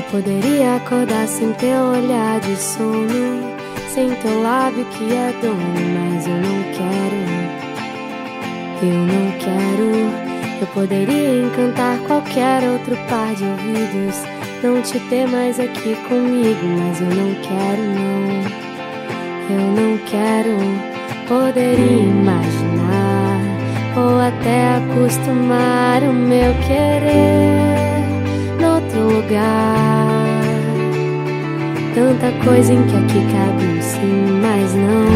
Poderia acordar sem teu olhar de sono, sem teu lábio que é dono, mas eu não quero. Eu não quero. Eu poderia encantar qualquer outro par de ouvidos, não te ter mais aqui comigo, mas eu não quero, não. Eu não quero. Poderia imaginar ou até acostumar o meu querer noutro lugar. Tanta coisa em que aqui cabe um sim, mas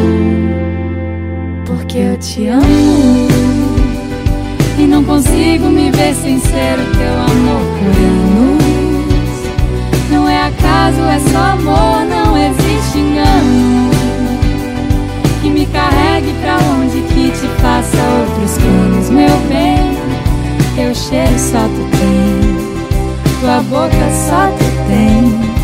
não. Porque eu te amo e não consigo me ver sem ser o teu amor por anos. Não é acaso, é só amor, não existe engano que me carregue pra longe, que te faça outros planos. Meu bem, teu cheiro só tu tem, tua boca só tu tem.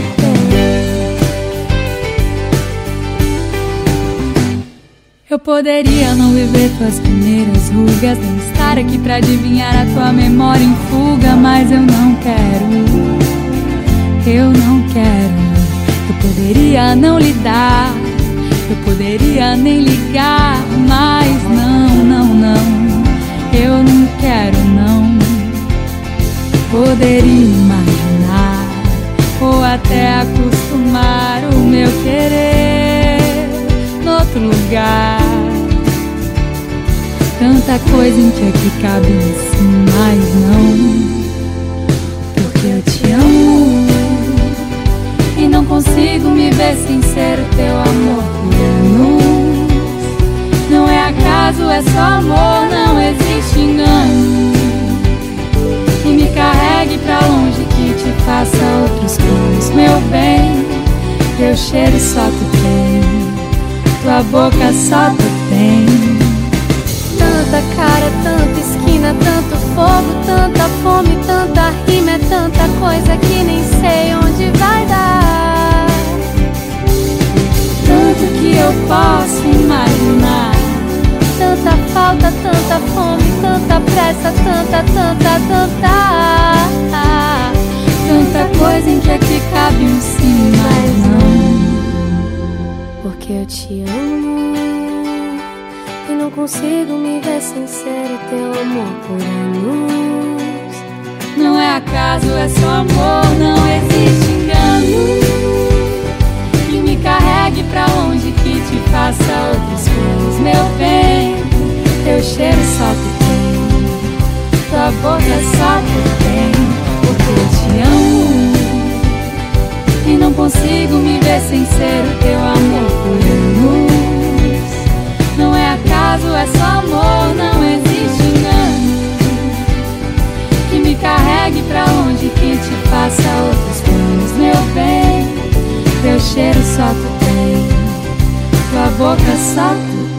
Eu poderia não viver tuas primeiras rugas, nem estar aqui pra adivinhar a tua memória em fuga, mas eu não quero, eu não quero. Eu poderia não lidar, eu poderia nem ligar, mas não, não, não, eu não quero, não. Poderia imaginar ou até acostumar o meu querer noutro lugar. Tanta coisa em que aqui cabe um sim, mas não. Porque eu te amo e não consigo me ver sem ser o teu amor por anos. Não é acaso, é só amor, não existe engano que me carregue pra longe, que te faça outros planos. Meu bem, teu cheiro só tu tem, tua boca só tu tem. Tanta cara, tanta esquina, tanto fogo, tanta fome, tanta rima, é tanta coisa que nem sei onde vai dar. Tanto que eu posso imaginar, tanta falta, tanta fome, tanta pressa, tanta, tanta, tanta. Tanta coisa em que aqui cabe um sim, mas não. Porque eu te amo e não consigo me ver sem ser o teu amor por anos. Não é acaso, é só amor, não existe engano que me carregue pra longe, que te faça outros planos. Meu bem, teu cheiro só tu tem, tua boca só tu tem. Porque eu te amo e não consigo me ver sem ser o teu amor por anos. Não é acaso, é só amor, não existe engano que me carregue pra longe, que te faça outros planos. Meu bem, teu cheiro só tu tem, tua boca só tu tem.